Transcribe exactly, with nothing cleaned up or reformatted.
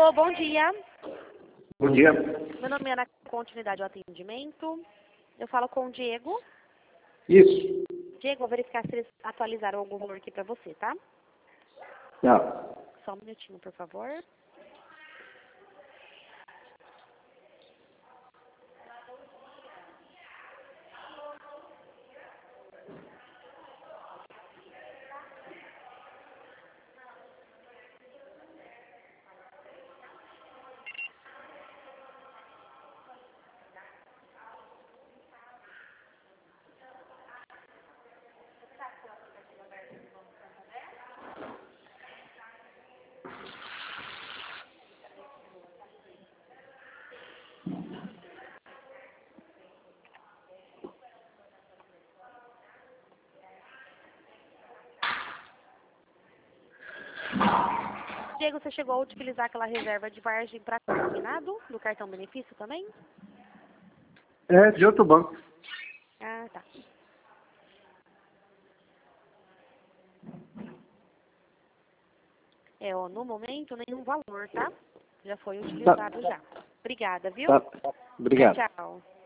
Alô, bom dia. Bom dia. Meu nome é Ana, continuidade ao atendimento. Eu falo com o Diego. Isso. Diego, vou verificar se eles atualizaram algum valor aqui para você, tá? Tá. Só um minutinho, por favor. Diego, você chegou a utilizar aquela reserva de margem para combinado do cartão benefício também? É de outro banco. Ah, tá. É, ó, no momento, nenhum valor, tá? Já foi utilizado Tá. já. Obrigada, viu? Tá. Obrigado. Tchau.